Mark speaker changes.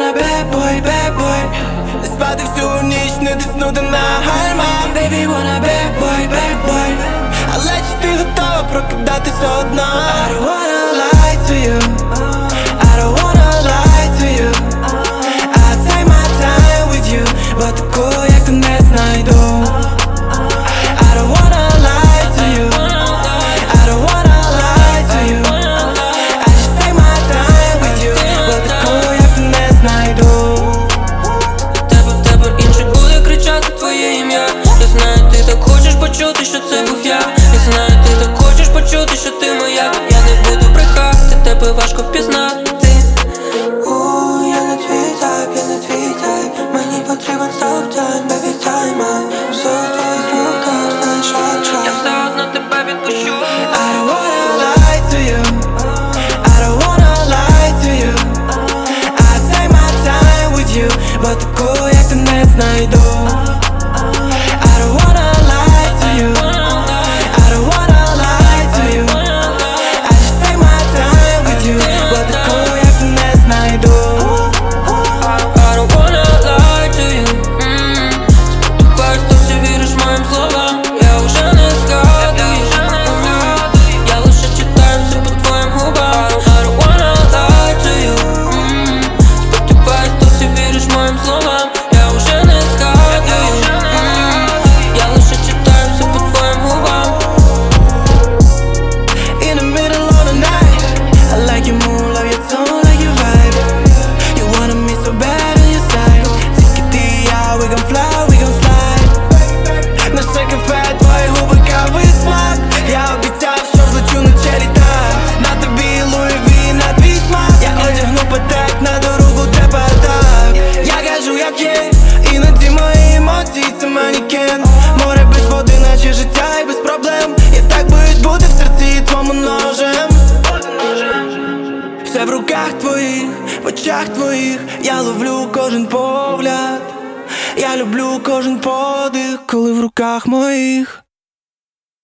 Speaker 1: bad boy, bad boy. Не спати всю ніч, не тиснути на гальма. Baby, wanna bad boy, bad boy. Але чи ти готова прокидатися одна? I don't wanna lie to you. I don't wanna lie to you. I take my time with you, but такого як ти не знайду. I don't wanna lie to you. I don't wanna lie to you. I just take my time with you, but такого як ти не знайду.
Speaker 2: Тебе інший буде кричати твоє ім'я. Я знаю, ти так хочеш почути, що це був я. Я знаю, ти так хочеш почути, що ти моя. Я не буду брехати, тебе важко впізнати.
Speaker 1: Я не твій тайп, я не твій тайп. Мені потрібен стоп-тайм, baby, time-out. Все в твоїх руках, знаєш, шаг.
Speaker 2: Я все одно тебе відпущу.
Speaker 1: I don't wanna lie to you. I don't wanna lie to you. I take my time with you, but такого як ти не знайду. I don't wanna lie to you. I don't wanna lie to you. I just take my time with you, but такого як ти не знайду.
Speaker 2: I don't wanna lie to you. Сподіваюсь, ти всі віриш моїм словам. Я вже не згадую. Я лише читаю все по твоїм губам. I don't wanna lie to you. Сподіваюсь, ти всі віриш моїм словам. Я вже не згадую. Я лише читаю все по твоїм губам.
Speaker 1: In the middle of the night, I like your mood, love your tone, like your vibe. You wanted me so bad on your side. Take it out, we gon' fly, we gon' slide. На шекафе твої губи кавий смак. Я обіцяв, що влечу на черіта. На тобі Louis V, на твій смак. Я одягну патек, на дорогу треба так. Я кажу, як є, іноді мої емоції це манікен. Море без води, наче життя і без проблем. Я так боюсь бути в серці твому ножем. Все в руках твоїх, в очах твоїх. Я ловлю кожен погляд. Я люблю кожен подих, коли в руках моїх.